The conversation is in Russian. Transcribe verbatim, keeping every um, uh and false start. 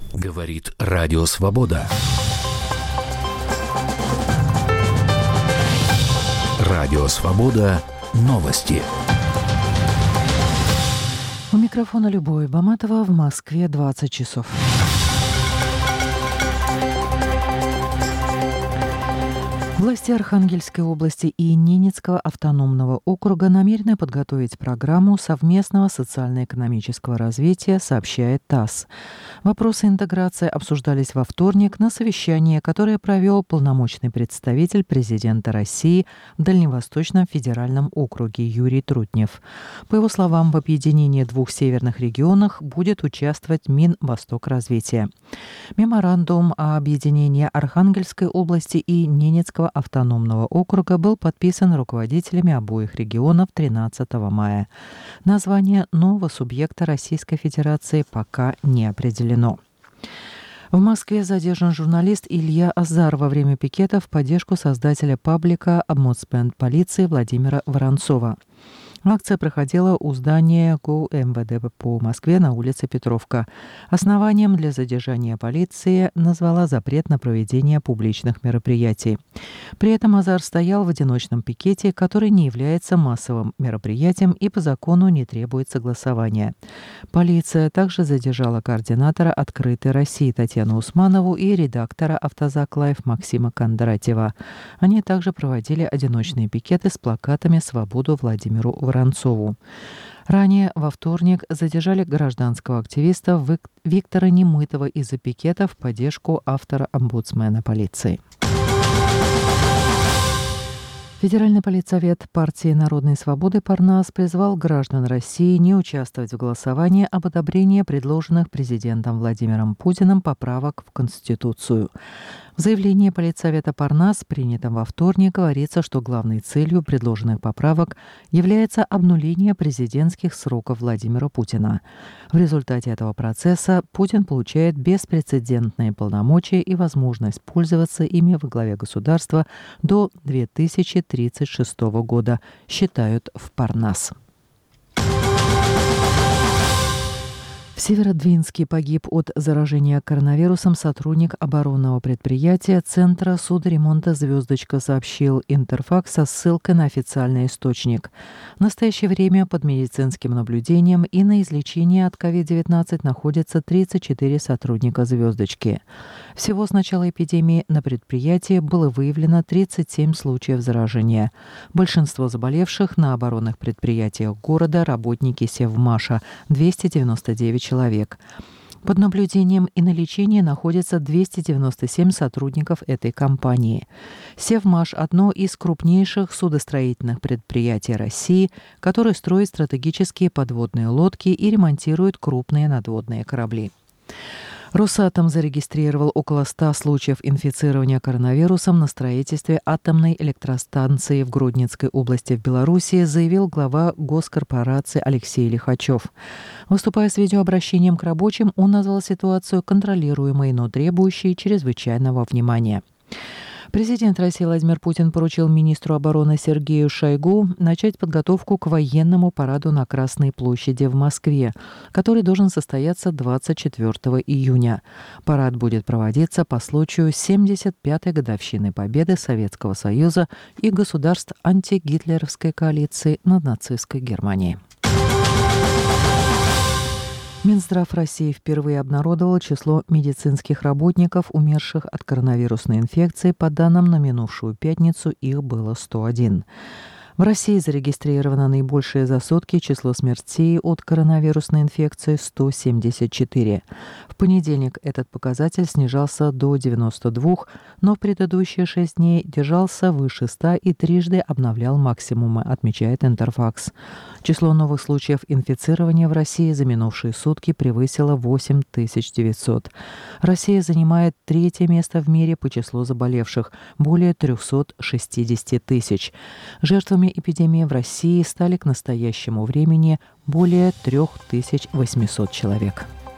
Говорит Радио Свобода. Радио Свобода. Новости. У микрофона Любовь Баматова. В Москве двадцать часов. Власти Архангельской области и Ненецкого автономного округа намерены подготовить программу совместного социально-экономического развития, сообщает ТАСС. Вопросы интеграции обсуждались во вторник на совещании, которое провел полномочный представитель президента России в Дальневосточном федеральном округе Юрий Трутнев. По его словам, в объединении двух северных регионов будет участвовать Минвостокразвитие. Меморандум о объединении Архангельской области и Ненецкого автономного округа был подписан руководителями обоих регионов тринадцатого мая. Название нового субъекта Российской Федерации пока не определено. В Москве задержан журналист Илья Азар во время пикета в поддержку создателя паблика «Омбудсмен полиции» Владимира Воронцова. Акция проходила у здания ГУ МВД по Москве на улице Петровка. Основанием для задержания полиции назвала запрет на проведение публичных мероприятий. При этом Азар стоял в одиночном пикете, который не является массовым мероприятием и по закону не требует согласования. Полиция также задержала координатора «Открытой России» Татьяну Усманову и редактора «Автозак Лайф» Максима Кондратьева. Они также проводили одиночные пикеты с плакатами «Свободу Владимиру Воронцову». Ранее во вторник задержали гражданского активиста Виктора Немытова из-за пикета в поддержку автора омбудсмена полиции. Федеральный политсовет партии Народной свободы Парнас призвал граждан России не участвовать в голосовании об одобрении предложенных президентом Владимиром Путиным поправок в Конституцию. В заявлении политсовета Парнас, принятом во вторник, говорится, что главной целью предложенных поправок является обнуление президентских сроков Владимира Путина. В результате этого процесса Путин получает беспрецедентные полномочия и возможность пользоваться ими во главе государства до две тысячи тридцать шестого года, считают в Парнас. В Северодвинске погиб от заражения коронавирусом сотрудник оборонного предприятия Центра судоремонта «Звездочка», сообщил Интерфакс со ссылкой на официальный источник. В настоящее время под медицинским наблюдением и на излечении от ковид девятнадцать находятся тридцать четыре сотрудника «Звездочки». Всего с начала эпидемии на предприятии было выявлено тридцать семь случаев заражения. Большинство заболевших на оборонных предприятиях города работники Севмаша – двести девяносто девять человек. Под наблюдением и на лечении находятся двести девяносто семь сотрудников этой компании. Севмаш – одно из крупнейших судостроительных предприятий России, которое строит стратегические подводные лодки и ремонтирует крупные надводные корабли. Росатом зарегистрировал около ста случаев инфицирования коронавирусом на строительстве атомной электростанции в Гродненской области в Беларуси, заявил глава госкорпорации Алексей Лихачев. Выступая с видеообращением к рабочим, он назвал ситуацию контролируемой, но требующей чрезвычайного внимания. Президент России Владимир Путин поручил министру обороны Сергею Шойгу начать подготовку к военному параду на Красной площади в Москве, который должен состояться двадцать четвёртого июня. Парад будет проводиться по случаю семьдесят пятой годовщины победы Советского Союза и государств антигитлеровской коалиции над нацистской Германией. Минздрав России впервые обнародовал число медицинских работников, умерших от коронавирусной инфекции. По данным на минувшую пятницу их было сто один. В России зарегистрировано наибольшее за сутки число смертей от коронавирусной инфекции – сто семьдесят четыре. В понедельник этот показатель снижался до девяноста двух, но в предыдущие шесть дней держался выше ста и трижды обновлял максимумы, отмечает Интерфакс. Число новых случаев инфицирования в России за минувшие сутки превысило восемь тысяч девятьсот. Россия занимает третье место в мире по числу заболевших – более трехсот шестидесяти тысяч. Жертвами эпидемии в России стали к настоящему времени более трех тысяч восьмисот человек.